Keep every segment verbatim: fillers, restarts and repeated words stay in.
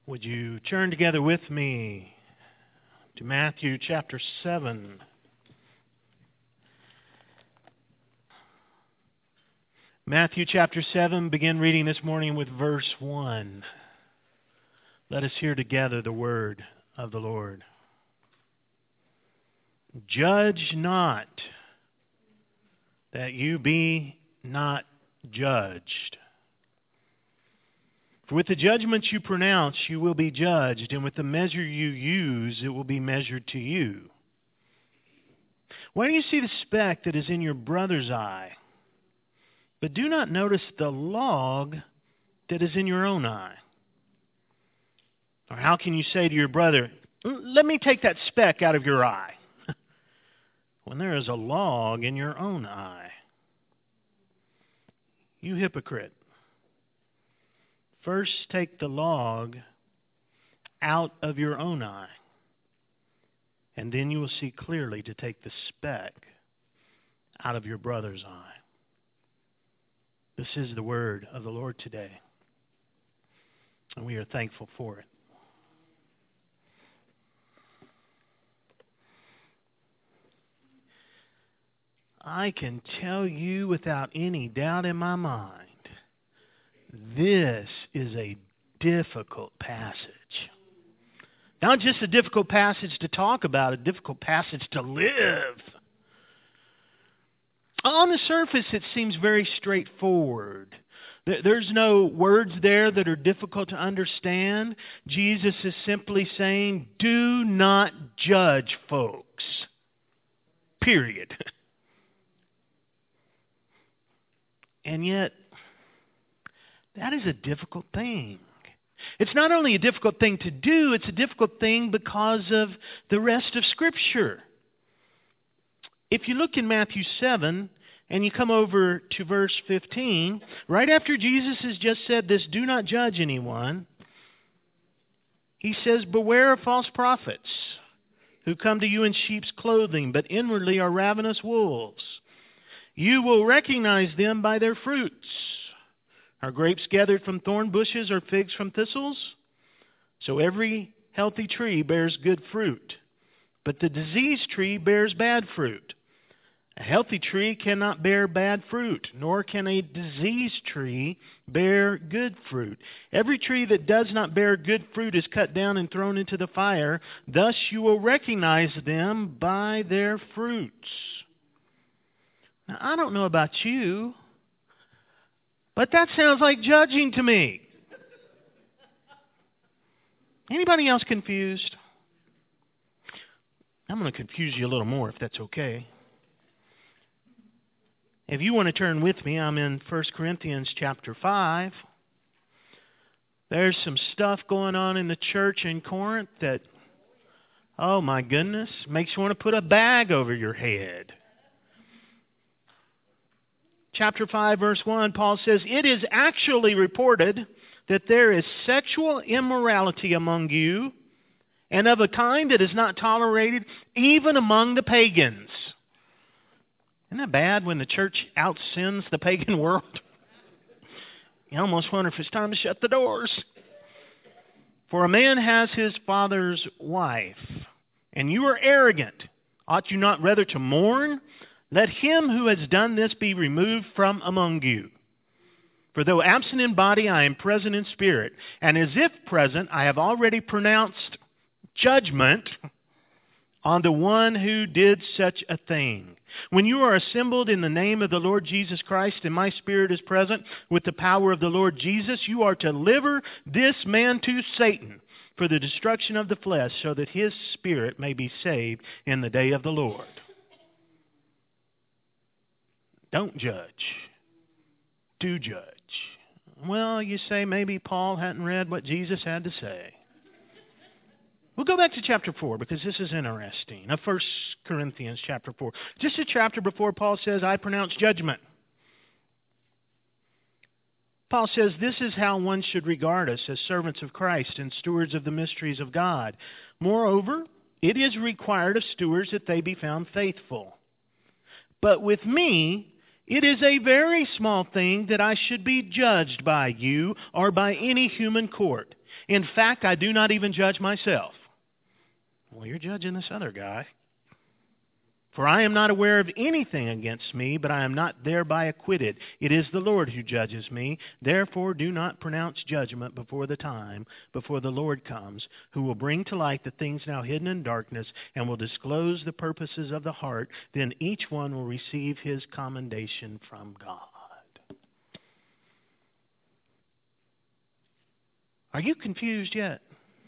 Would you turn together with me to Matthew chapter seven? Matthew chapter seven, begin reading this morning with verse one. Let us hear together the word of the Lord. Judge not, that you be not judged. For with the judgment you pronounce, you will be judged, and with the measure you use, it will be measured to you. Why do you see the speck that is in your brother's eye, but do not notice the log that is in your own eye? Or how can you say to your brother, let me take that speck out of your eye, when there is a log in your own eye? You hypocrite. First take the log out of your own eye, and then you will see clearly to take the speck out of your brother's eye. This is the word of the Lord today, and we are thankful for it. I can tell you without any doubt in my mind, this is a difficult passage. Not just a difficult passage to talk about, a difficult passage to live. On the surface, it seems very straightforward. There's no words there that are difficult to understand. Jesus is simply saying, do not judge folks. Period. And yet, that is a difficult thing. It's not only a difficult thing to do, it's a difficult thing because of the rest of Scripture. If you look in Matthew seven, and you come over to verse fifteen, right after Jesus has just said this, do not judge anyone, he says, beware of false prophets who come to you in sheep's clothing, but inwardly are ravenous wolves. You will recognize them by their fruits. Are grapes gathered from thorn bushes or figs from thistles? So every healthy tree bears good fruit, but the diseased tree bears bad fruit. A healthy tree cannot bear bad fruit, nor can a diseased tree bear good fruit. Every tree that does not bear good fruit is cut down and thrown into the fire. Thus you will recognize them by their fruits. Now, I don't know about you, but that sounds like judging to me. Anybody else confused? I'm going to confuse you a little more if that's okay. If you want to turn with me, I'm in First Corinthians chapter five. There's some stuff going on in the church in Corinth that, oh my goodness, makes you want to put a bag over your head. Chapter five, verse one, Paul says, it is actually reported that there is sexual immorality among you, and of a kind that is not tolerated even among the pagans. Isn't that bad when the church outsins the pagan world? You almost wonder if it's time to shut the doors. For a man has his father's wife, and you are arrogant. Ought you not rather to mourn? Let him who has done this be removed from among you. For though absent in body, I am present in spirit, and as if present, I have already pronounced judgment on the one who did such a thing. When you are assembled in the name of the Lord Jesus Christ, and my spirit is present with the power of the Lord Jesus, you are to deliver this man to Satan for the destruction of the flesh, so that his spirit may be saved in the day of the Lord. Don't judge. Do judge. Well, you say maybe Paul hadn't read what Jesus had to say. We'll go back to chapter four because this is interesting. Now, First Corinthians chapter four. Just a chapter before Paul says, I pronounce judgment. Paul says, this is how one should regard us as servants of Christ and stewards of the mysteries of God. Moreover, it is required of stewards that they be found faithful. But with me, it is a very small thing that I should be judged by you or by any human court. In fact, I do not even judge myself. Well, you're judging this other guy. For I am not aware of anything against me, but I am not thereby acquitted. It is the Lord who judges me. Therefore do not pronounce judgment before the time, before the Lord comes, who will bring to light the things now hidden in darkness, and will disclose the purposes of the heart. Then each one will receive his commendation from God. Are you confused yet?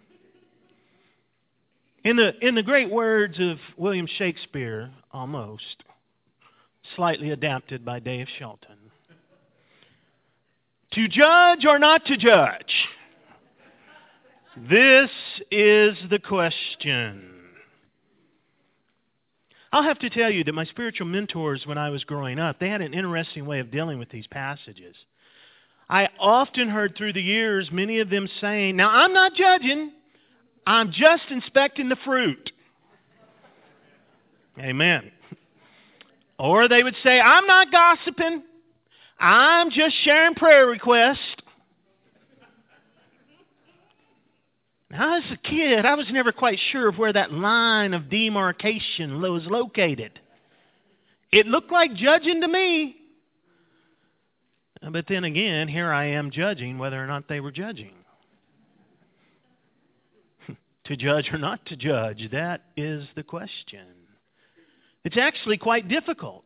In the in the great words of William Shakespeare, almost, slightly adapted by Dave Shelton, to judge or not to judge? This is the question. I'll have to tell you that my spiritual mentors when I was growing up, they had an interesting way of dealing with these passages. I often heard through the years many of them saying, now I'm not judging, I'm just inspecting the fruit. Amen. Or they would say, I'm not gossiping, I'm just sharing prayer requests. Now, as a kid, I was never quite sure of where that line of demarcation was located. It looked like judging to me. But then again, here I am judging whether or not they were judging. To judge or not to judge, that is the question. It's actually quite difficult.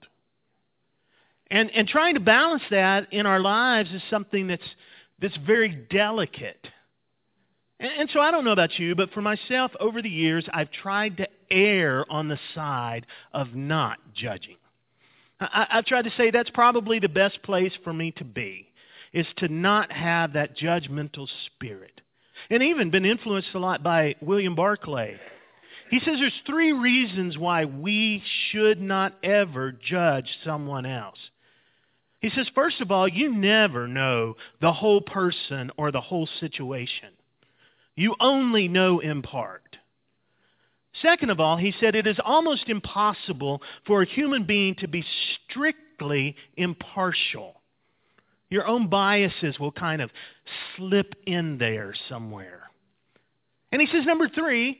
And and trying to balance that in our lives is something that's that's very delicate. And, and so I don't know about you, but for myself, over the years, I've tried to err on the side of not judging. I, I've tried to say that's probably the best place for me to be, is to not have that judgmental spirit. And even been influenced a lot by William Barclay. He says there's three reasons why we should not ever judge someone else. He says, first of all, you never know the whole person or the whole situation. You only know in part. Second of all, he said it is almost impossible for a human being to be strictly impartial. Your own biases will kind of slip in there somewhere. And he says, number three,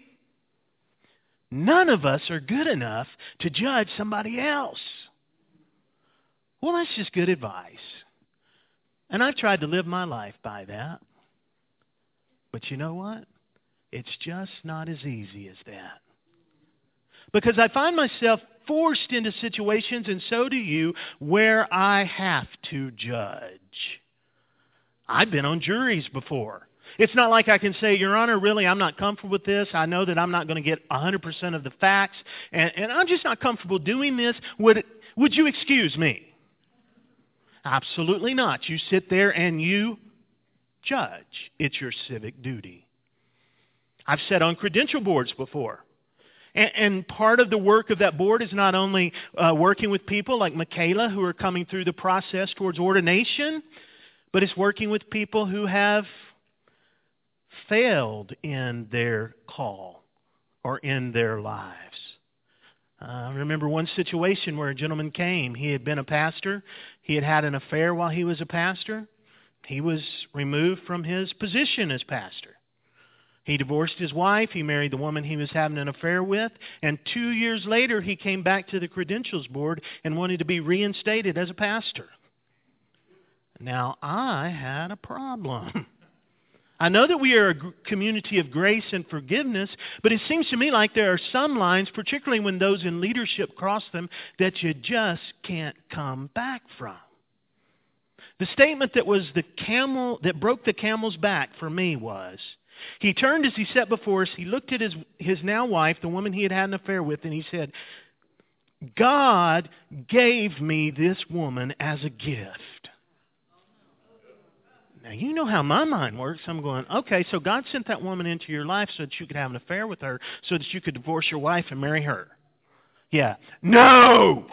none of us are good enough to judge somebody else. Well, that's just good advice. And I've tried to live my life by that. But you know what? It's just not as easy as that. Because I find myself forced into situations, and so do you, where I have to judge. I've been on juries before. It's not like I can say, Your Honor, really, I'm not comfortable with this. I know that I'm not going to get one hundred percent of the facts, and, and I'm just not comfortable doing this. Would, would you excuse me? Absolutely not. You sit there and you judge. It's your civic duty. I've sat on credential boards before. And part of the work of that board is not only uh, working with people like Michaela who are coming through the process towards ordination, but it's working with people who have failed in their call or in their lives. Uh, I remember one situation where a gentleman came. He had been a pastor. He had had an affair while he was a pastor. He was removed from his position as pastor. He divorced his wife. He married the woman he was having an affair with. And two years later, he came back to the credentials board and wanted to be reinstated as a pastor. Now, I had a problem. I know that we are a community of grace and forgiveness, but it seems to me like there are some lines, particularly when those in leadership cross them, that you just can't come back from. The statement that was the camel that broke the camel's back for me was, he turned as he sat before us, he looked at his, his now wife, the woman he had had an affair with, and he said, God gave me this woman as a gift. Now, you know how my mind works. I'm going, okay, so God sent that woman into your life so that you could have an affair with her, so that you could divorce your wife and marry her. Yeah. No!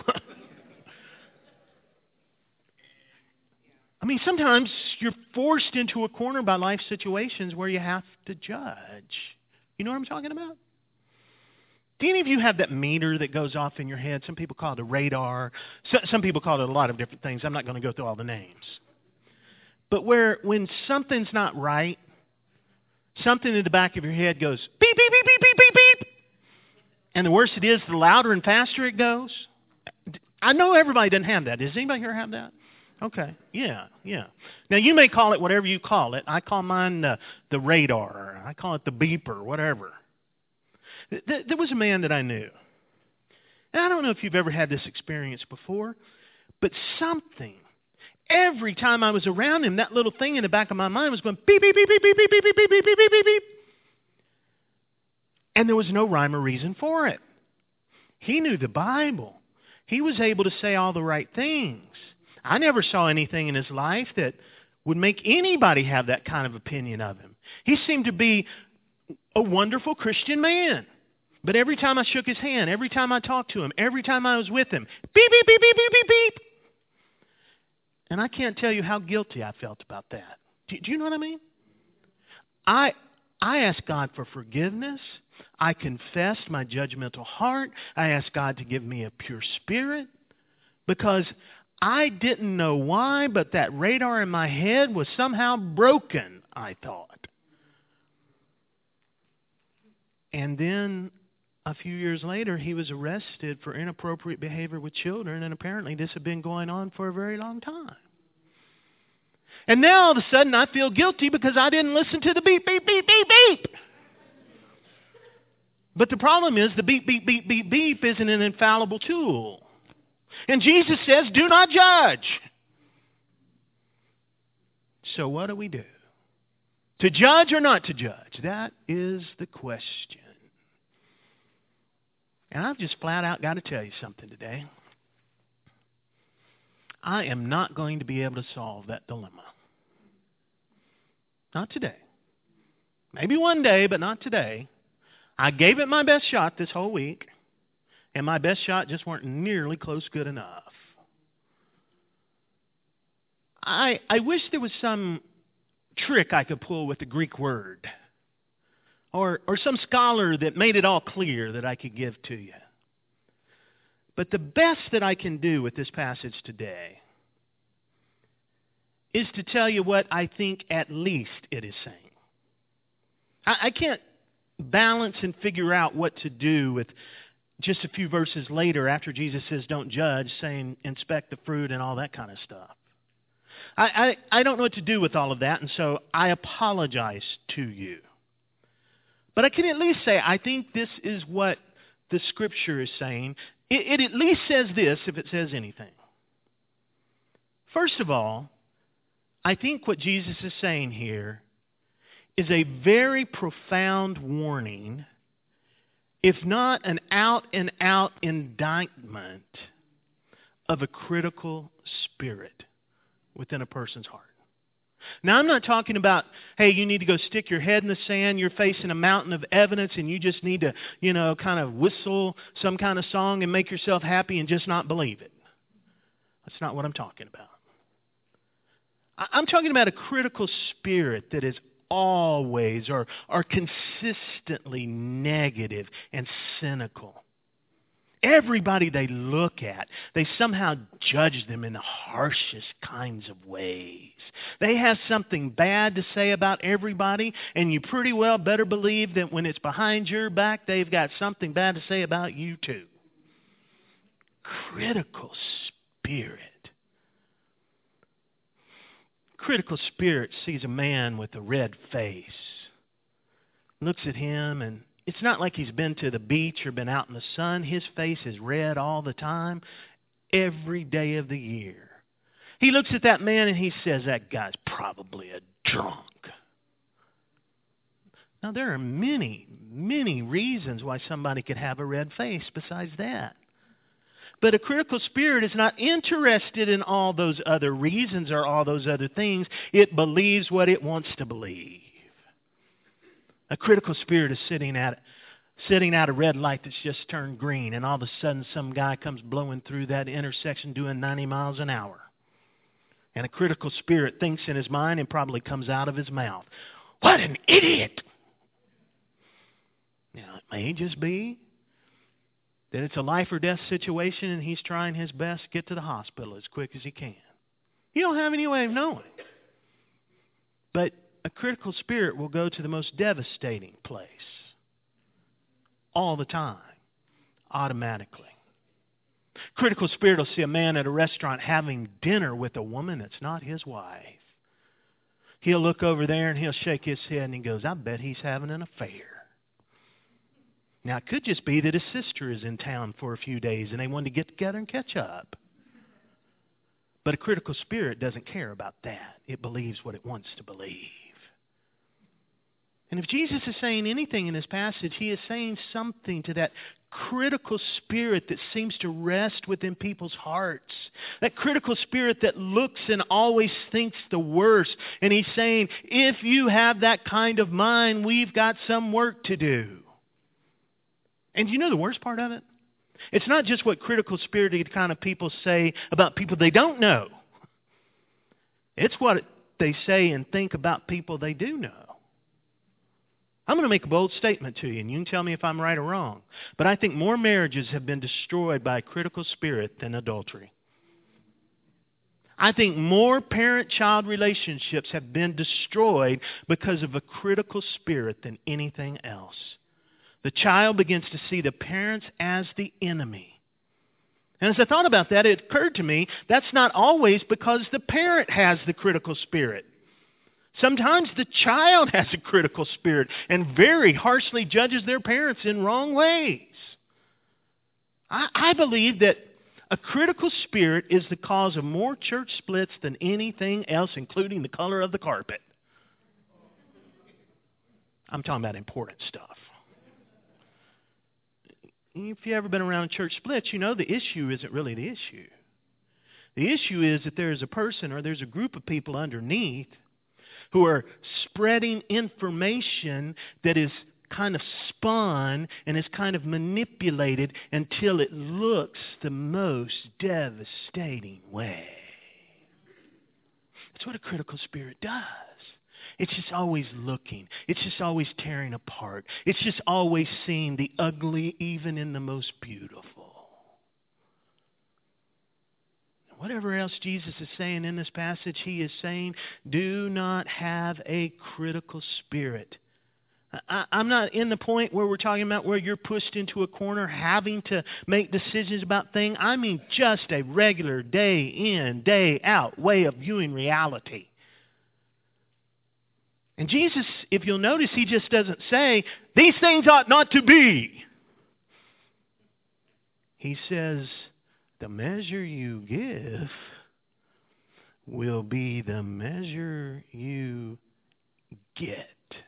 I mean, sometimes you're forced into a corner by life situations where you have to judge. You know what I'm talking about? Do any of you have that meter that goes off in your head? Some people call it a radar. So, some people call it a lot of different things. I'm not going to go through all the names. But where when something's not right, something in the back of your head goes beep, beep, beep, beep, beep, beep, beep. And the worse it is, the louder and faster it goes. I know everybody doesn't have that. Does anybody here have that? Okay, yeah, yeah. Now, you may call it whatever you call it. I call mine uh, the radar. I call it the beeper, whatever. Th- there was a man that I knew. And I don't know if you've ever had this experience before, but something, every time I was around him, that little thing in the back of my mind was going beep, beep, beep, beep, beep, beep, beep, beep, beep, beep, beep, beep, beep. And there was no rhyme or reason for it. He knew the Bible. He was able to say all the right things. I never saw anything in his life that would make anybody have that kind of opinion of him. He seemed to be a wonderful Christian man. But every time I shook his hand, every time I talked to him, every time I was with him, beep, beep, beep, beep, beep, beep, beep. And I can't tell you how guilty I felt about that. Do, do you know what I mean? I I asked God for forgiveness. I confessed my judgmental heart. I asked God to give me a pure spirit because I didn't know why, but that radar in my head was somehow broken, I thought. And then a few years later, he was arrested for inappropriate behavior with children, and apparently this had been going on for a very long time. And now all of a sudden I feel guilty because I didn't listen to the beep, beep, beep, beep, beep. But the problem is the beep, beep, beep, beep, beep isn't an infallible tool. And Jesus says, do not judge. So what do we do? To judge or not to judge? That is the question. And I've just flat out got to tell you something today. I am not going to be able to solve that dilemma. Not today. Maybe one day, but not today. I gave it my best shot this whole week, and my best shot just weren't nearly close good enough. I I wish there was some trick I could pull with the Greek word, or or some scholar that made it all clear that I could give to you. But the best that I can do with this passage today is to tell you what I think at least it is saying. I, I can't balance and figure out what to do with just a few verses later after Jesus says don't judge, saying inspect the fruit and all that kind of stuff. I, I, I don't know what to do with all of that, and so I apologize to you. But I can at least say I think this is what the Scripture is saying. It, it at least says this, if it says anything. First of all, I think what Jesus is saying here is a very profound warning, if not an out-and-out indictment of a critical spirit within a person's heart. Now, I'm not talking about, hey, you need to go stick your head in the sand, you're facing a mountain of evidence, and you just need to, you know, kind of whistle some kind of song and make yourself happy and just not believe it. That's not what I'm talking about. I'm talking about a critical spirit that is always or are consistently negative and cynical. Everybody they look at, they somehow judge them in the harshest kinds of ways. They have something bad to say about everybody, and you pretty well better believe that when it's behind your back, they've got something bad to say about you too. Critical spirit. Critical spirit sees a man with a red face, looks at him, and it's not like he's been to the beach or been out in the sun. His face is red all the time, every day of the year. He looks at that man and he says, that guy's probably a drunk. Now, there are many, many reasons why somebody could have a red face besides that. But a critical spirit is not interested in all those other reasons or all those other things. It believes what it wants to believe. A critical spirit is sitting at sitting at a red light that's just turned green, and all of a sudden some guy comes blowing through that intersection doing ninety miles an hour. And a critical spirit thinks in his mind and probably comes out of his mouth, what an idiot! Now, it may just be that it's a life or death situation and he's trying his best to get to the hospital as quick as he can. You don't have any way of knowing. But a critical spirit will go to the most devastating place. All the time. Automatically. Critical spirit will see a man at a restaurant having dinner with a woman that's not his wife. He'll look over there and he'll shake his head and he goes, I bet he's having an affair. Now, it could just be that his sister is in town for a few days and they wanted to get together and catch up. But a critical spirit doesn't care about that. It believes what it wants to believe. And if Jesus is saying anything in this passage, he is saying something to that critical spirit that seems to rest within people's hearts. That critical spirit that looks and always thinks the worst. And he's saying, if you have that kind of mind, we've got some work to do. And you know the worst part of it? It's not just what critical spirited kind of people say about people they don't know. It's what they say and think about people they do know. I'm going to make a bold statement to you, and you can tell me if I'm right or wrong. But I think more marriages have been destroyed by a critical spirit than adultery. I think more parent-child relationships have been destroyed because of a critical spirit than anything else. The child begins to see the parents as the enemy. And as I thought about that, it occurred to me that's not always because the parent has the critical spirit. Sometimes the child has a critical spirit and very harshly judges their parents in wrong ways. I, I believe that a critical spirit is the cause of more church splits than anything else, including the color of the carpet. I'm talking about important stuff. If you've ever been around church splits, you know the issue isn't really the issue. The issue is that there's a person or there's a group of people underneath who are spreading information that is kind of spun and is kind of manipulated until it looks the most devastating way. That's what a critical spirit does. It's just always looking. It's just always tearing apart. It's just always seeing the ugly even in the most beautiful. Whatever else Jesus is saying in this passage, he is saying, do not have a critical spirit. I, I'm not in the point where we're talking about where you're pushed into a corner having to make decisions about things. I mean just a regular day in, day out way of viewing reality. And Jesus, if you'll notice, he just doesn't say, these things ought not to be. He says, the measure you give will be the measure you get.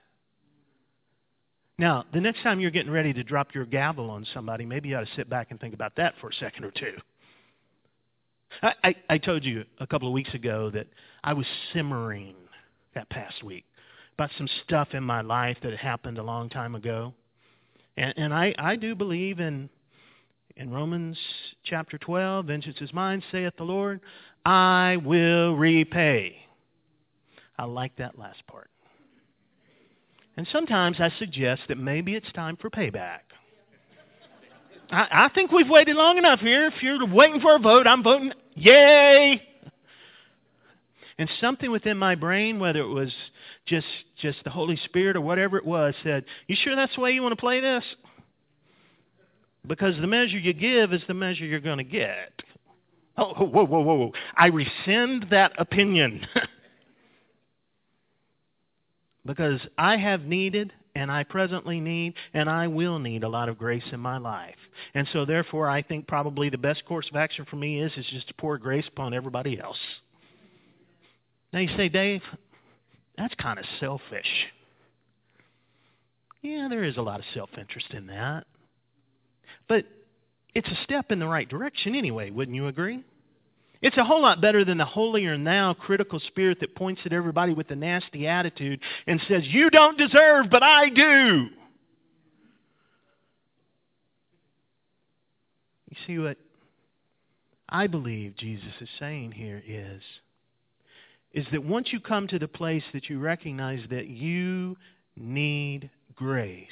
Now, the next time you're getting ready to drop your gavel on somebody, maybe you ought to sit back and think about that for a second or two. I, I, I told you a couple of weeks ago that I was simmering that past week about some stuff in my life that happened a long time ago. And, and I, I do believe in in Romans chapter twelve, vengeance is mine, saith the Lord, I will repay. I like that last part. And sometimes I suggest that maybe it's time for payback. I, I think we've waited long enough here. If you're waiting for a vote, I'm voting yay. And something within my brain, whether it was just just the Holy Spirit or whatever it was, said, you sure that's the way you want to play this? Because the measure you give is the measure you're going to get. Oh, whoa, whoa, whoa, whoa. I rescind that opinion. Because I have needed, and I presently need, and I will need a lot of grace in my life. And so therefore, I think probably the best course of action for me is, is just to pour grace upon everybody else. Now you say, Dave, that's kind of selfish. Yeah, there is a lot of self-interest in that. But it's a step in the right direction anyway, wouldn't you agree? It's a whole lot better than the holier-than-thou critical spirit that points at everybody with a nasty attitude and says, you don't deserve, but I do. You see what I believe Jesus is saying here is, is that once you come to the place that you recognize that you need grace,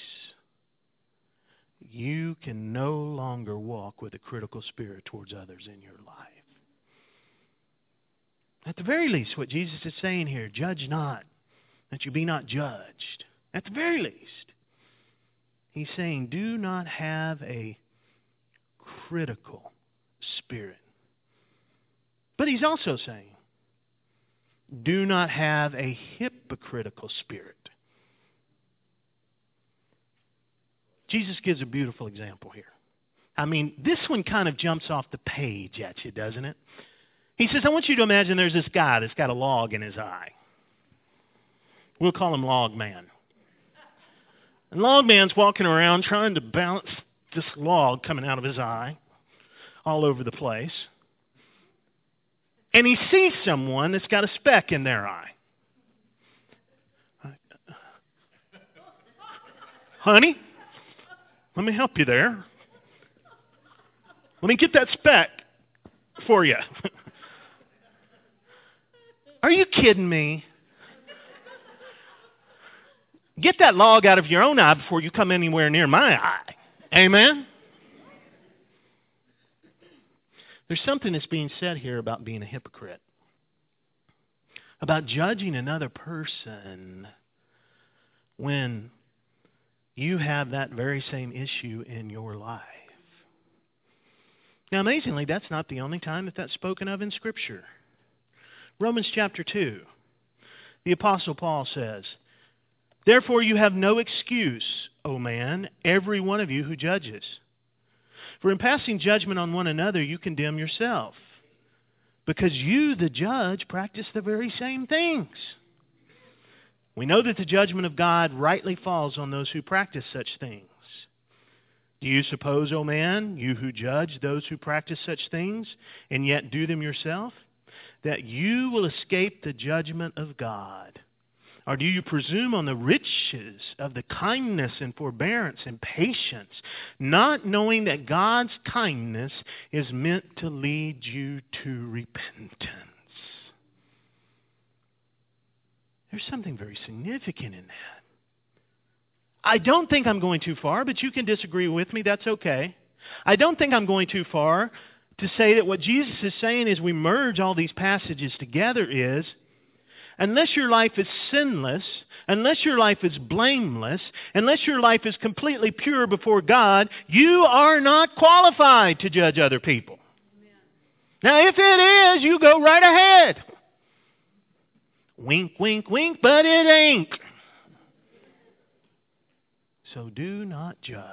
you can no longer walk with a critical spirit towards others in your life. At the very least, what Jesus is saying here, judge not, that you be not judged. At the very least, he's saying, do not have a critical spirit. But he's also saying, do not have a hypocritical spirit. Jesus gives a beautiful example here. I mean, this one kind of jumps off the page at you, doesn't it? He says, I want you to imagine there's this guy that's got a log in his eye. We'll call him Log Man. And Log Man's walking around trying to balance this log coming out of his eye all over the place. And he sees someone that's got a speck in their eye. Honey, let me help you there. Let me get that speck for you. Are you kidding me? Get that log out of your own eye before you come anywhere near my eye. Amen? There's something that's being said here about being a hypocrite. About judging another person when you have that very same issue in your life. Now, amazingly, that's not the only time that that's spoken of in Scripture. Romans chapter two, the Apostle Paul says, therefore you have no excuse, O man, every one of you who judges. For in passing judgment on one another, you condemn yourself, because you, the judge, practice the very same things. We know that the judgment of God rightly falls on those who practice such things. Do you suppose, O man, you who judge those who practice such things, and yet do them yourself, that you will escape the judgment of God? Or do you presume on the riches of the kindness and forbearance and patience, not knowing that God's kindness is meant to lead you to repentance? There's something very significant in that. I don't think I'm going too far, but you can disagree with me. That's okay. I don't think I'm going too far to say that what Jesus is saying as we merge all these passages together is, unless your life is sinless, unless your life is blameless, unless your life is completely pure before God, you are not qualified to judge other people. Amen. Now, if it is, you go right ahead. Wink, wink, wink, but it ain't. So do not judge.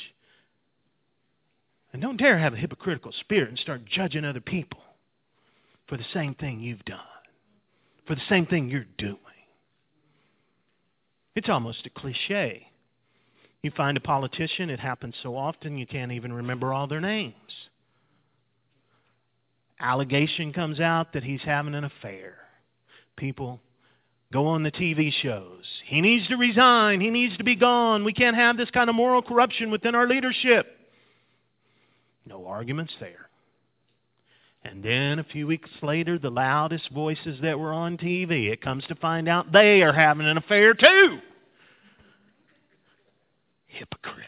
And don't dare have a hypocritical spirit and start judging other people for the same thing you've done, for the same thing you're doing. It's almost a cliche. You find a politician, it happens so often you can't even remember all their names. Allegation comes out that he's having an affair. People go on the T V shows. He needs to resign. He needs to be gone. We can't have this kind of moral corruption within our leadership. No arguments there. And then a few weeks later, the loudest voices that were on T V, it comes to find out they are having an affair too. Hypocrite.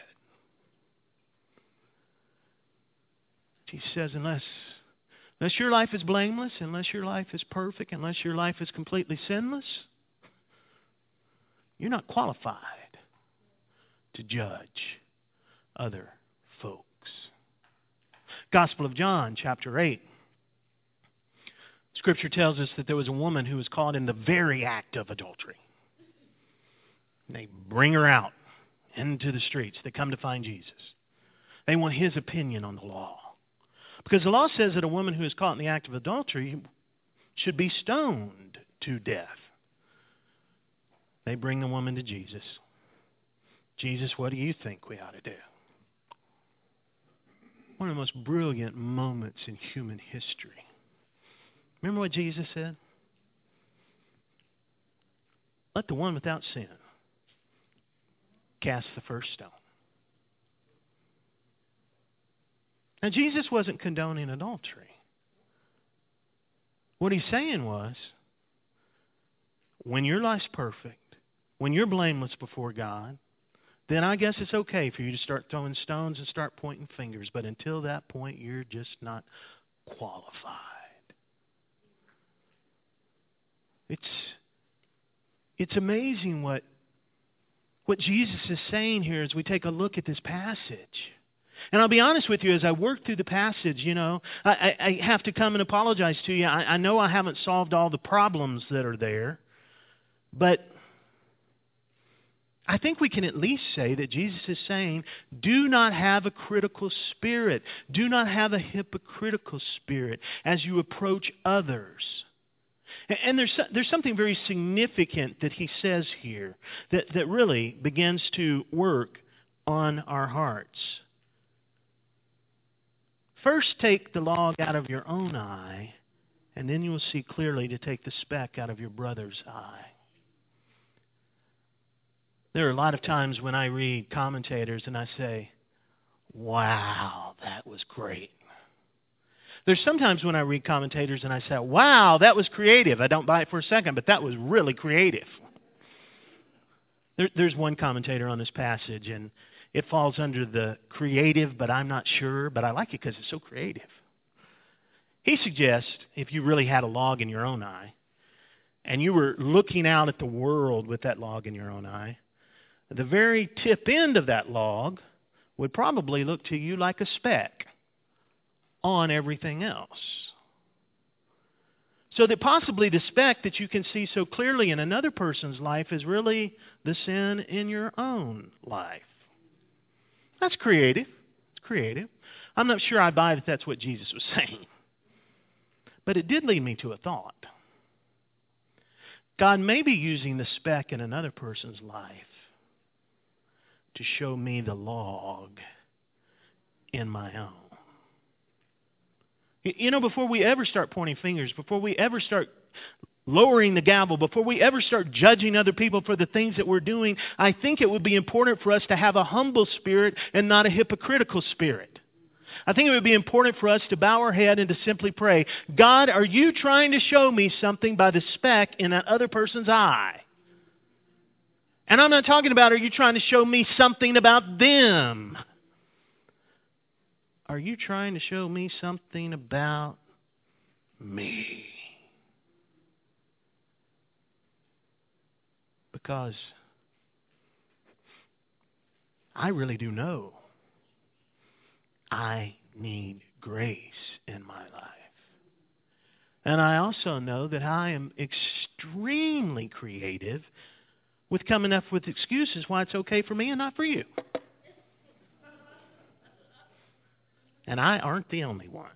He says, unless, unless your life is blameless, unless your life is perfect, unless your life is completely sinless, you're not qualified to judge other folks. Gospel of John, chapter eight. Scripture tells us that there was a woman who was caught in the very act of adultery. And they bring her out into the streets. They come to find Jesus. They want his opinion on the law. Because the law says that a woman who is caught in the act of adultery should be stoned to death. They bring the woman to Jesus. Jesus, what do you think we ought to do? One of the most brilliant moments in human history. Remember what Jesus said? Let the one without sin cast the first stone. Now, Jesus wasn't condoning adultery. What he's saying was, when your life's perfect, when you're blameless before God, then I guess it's okay for you to start throwing stones and start pointing fingers. But until that point, you're just not qualified. It's, It's amazing what, what Jesus is saying here as we take a look at this passage. And I'll be honest with you, as I work through the passage, you know, I, I, I have to come and apologize to you. I, I know I haven't solved all the problems that are there, but I think we can at least say that Jesus is saying, do not have a critical spirit. Do not have a hypocritical spirit as you approach others. And there's there's something very significant that he says here that, that really begins to work on our hearts. First, take the log out of your own eye, and then you will see clearly to take the speck out of your brother's eye. There are a lot of times when I read commentators and I say, wow, that was great. There's sometimes when I read commentators and I say, wow, that was creative. I don't buy it for a second, but that was really creative. There, there's one commentator on this passage, and it falls under the creative, but I'm not sure, but I like it because it's so creative. He suggests if you really had a log in your own eye, and you were looking out at the world with that log in your own eye, the very tip end of that log would probably look to you like a speck on everything else. So that possibly the speck that you can see so clearly in another person's life is really the sin in your own life. That's creative. It's creative. I'm not sure I buy that that's what Jesus was saying. But it did lead me to a thought. God may be using the speck in another person's life to show me the log in my own. You know, before we ever start pointing fingers, before we ever start lowering the gavel, before we ever start judging other people for the things that we're doing, I think it would be important for us to have a humble spirit and not a hypocritical spirit. I think it would be important for us to bow our head and to simply pray, God, are you trying to show me something by the speck in that other person's eye? And I'm not talking about, are you trying to show me something about them? Are you trying to show me something about me? Because I really do know I need grace in my life. And I also know that I am extremely creative with coming up with excuses why it's okay for me and not for you. And I aren't the only one.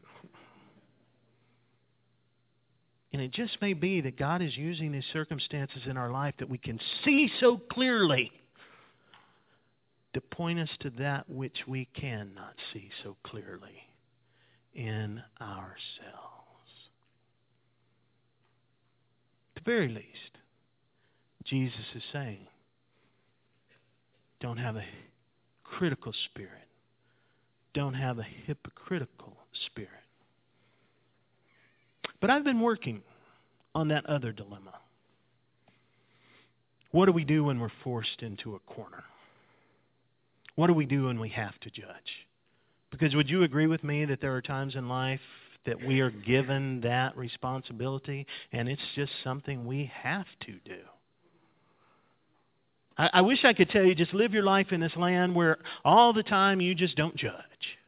And it just may be that God is using these circumstances in our life that we can see so clearly to point us to that which we cannot see so clearly in ourselves. At the very least, Jesus is saying, don't have a critical spirit. Don't have a hypocritical spirit. But I've been working on that other dilemma. What do we do when we're forced into a corner? What do we do when we have to judge? Because would you agree with me that there are times in life that we are given that responsibility and it's just something we have to do? I, I wish I could tell you just live your life in this land where all the time you just don't judge.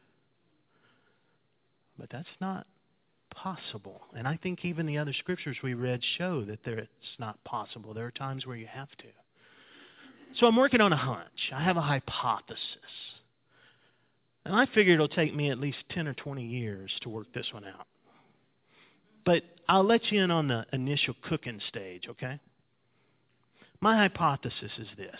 But that's not possible. And I think even the other scriptures we read show that there, it's not possible. There are times where you have to. So I'm working on a hunch. I have a hypothesis. And I figure it'll take me at least ten or twenty years to work this one out. But I'll let you in on the initial cooking stage, okay? My hypothesis is this.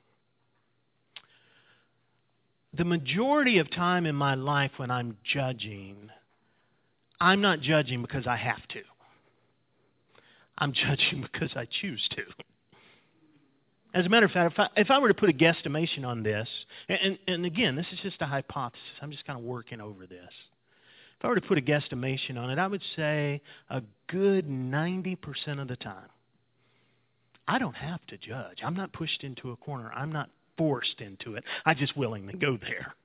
The majority of time in my life when I'm judging, I'm not judging because I have to. I'm judging because I choose to. As a matter of fact, if I, if I were to put a guesstimation on this, and, and again, this is just a hypothesis. I'm just kind of working over this. If I were to put a guesstimation on it, I would say a good ninety percent of the time, I don't have to judge. I'm not pushed into a corner. I'm not forced into it. I just willingly go there.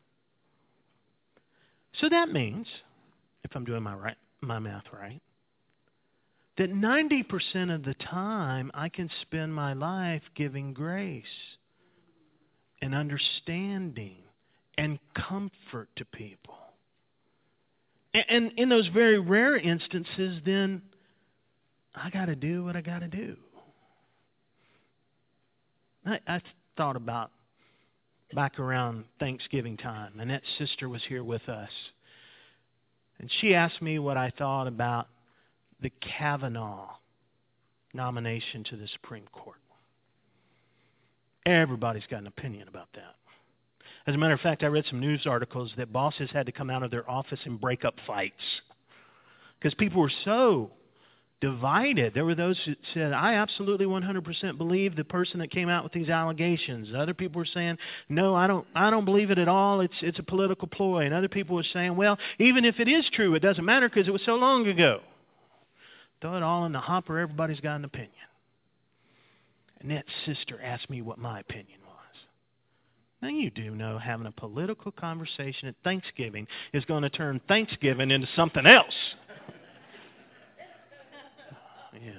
So that means, if I'm doing my right, my math right, that ninety percent of the time I can spend my life giving grace and understanding and comfort to people. And in those very rare instances, then I got to do what I got to do. I, I thought about back around Thanksgiving time, and that sister was here with us. And she asked me what I thought about the Kavanaugh nomination to the Supreme Court. Everybody's got an opinion about that. As a matter of fact, I read some news articles that bosses had to come out of their office and break up fights because people were so divided. There were those who said, I absolutely one hundred percent believe the person that came out with these allegations. Other people were saying, no, I don't I don't believe it at all. It's it's a political ploy. And other people were saying, well, even if it is true, it doesn't matter because it was so long ago. Throw it all in the hopper. Everybody's got an opinion. And that sister asked me what my opinion was. Now you do know having a political conversation at Thanksgiving is going to turn Thanksgiving into something else. Yeah.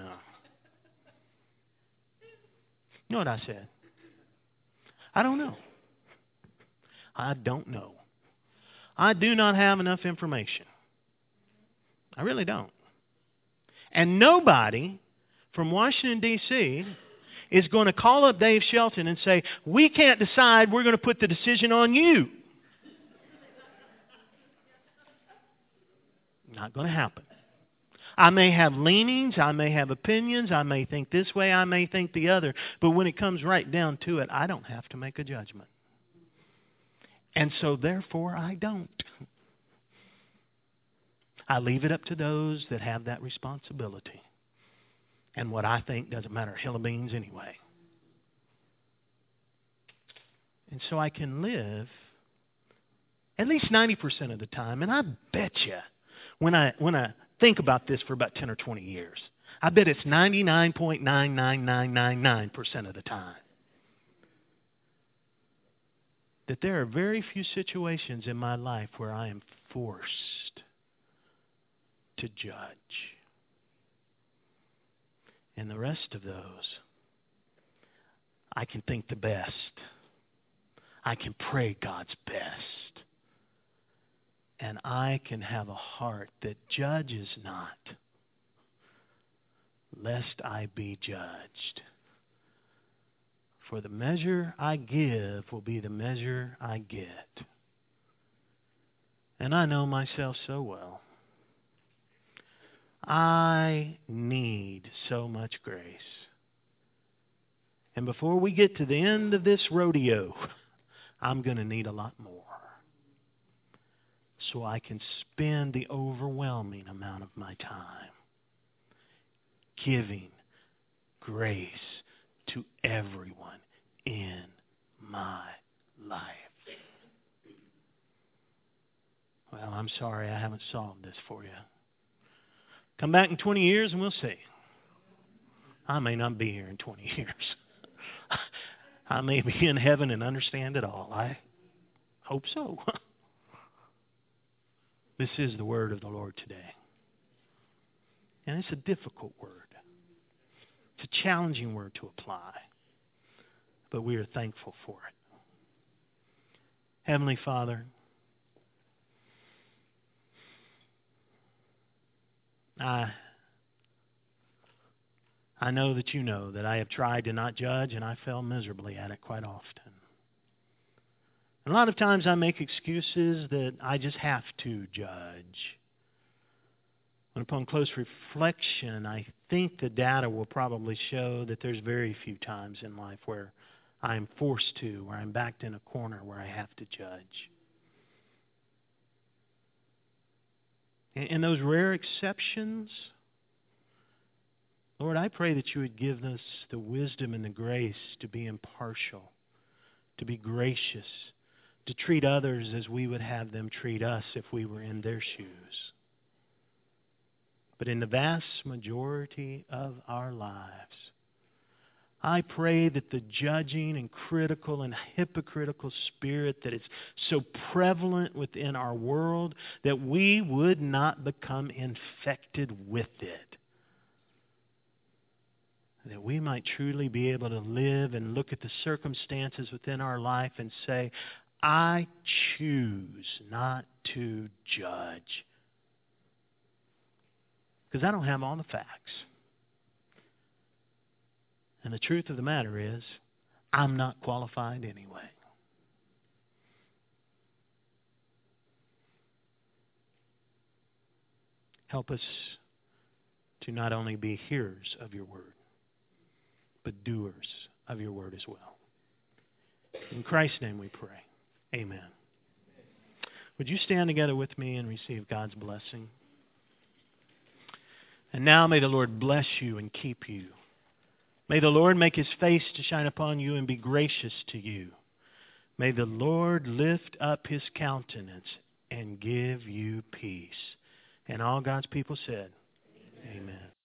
You know what I said? I don't know. I don't know. I do not have enough information. I really don't. And nobody from Washington, D C is going to call up Dave Shelton and say, we can't decide, we're going to put the decision on you. Not going to happen. I may have leanings, I may have opinions, I may think this way, I may think the other, but when it comes right down to it, I don't have to make a judgment. And so therefore I don't. I leave it up to those that have that responsibility. And what I think doesn't matter a hill of beans anyway. And so I can live at least ninety percent of the time, and I bet you when I when I think about this for about ten or twenty years, I bet it's ninety-nine point nine nine nine nine nine percent of the time that there are very few situations in my life where I am forced to judge. And the rest of those, I can think the best. I can pray God's best. And I can have a heart that judges not, lest I be judged. For the measure I give will be the measure I get. And I know myself so well. I need so much grace. And before we get to the end of this rodeo, I'm going to need a lot more. So I can spend the overwhelming amount of my time giving grace to everyone in my life. Well, I'm sorry I haven't solved this for you. Come back in twenty years and we'll see. I may not be here in twenty years. I may be in heaven and understand it all. I hope so. This is the word of the Lord today. And it's a difficult word. It's a challenging word to apply. But we are thankful for it. Heavenly Father, I, I know that you know that I have tried to not judge, and I fail miserably at it quite often. And a lot of times I make excuses that I just have to judge. When upon close reflection, I think the data will probably show that there's very few times in life where I am forced to, where I'm backed in a corner where I have to judge. And those rare exceptions, Lord, I pray that you would give us the wisdom and the grace to be impartial, to be gracious, to treat others as we would have them treat us if we were in their shoes. But in the vast majority of our lives, I pray that the judging and critical and hypocritical spirit that is so prevalent within our world, that we would not become infected with it. that we might truly be able to live and look at the circumstances within our life and say, I choose not to judge. Because I don't have all the facts. And the truth of the matter is, I'm not qualified anyway. Help us to not only be hearers of your word, but doers of your word as well. In Christ's name we pray. Amen. Would you stand together with me and receive God's blessing? And now may the Lord bless you and keep you. May the Lord make his face to shine upon you and be gracious to you. May the Lord lift up his countenance and give you peace. And all God's people said, Amen. Amen.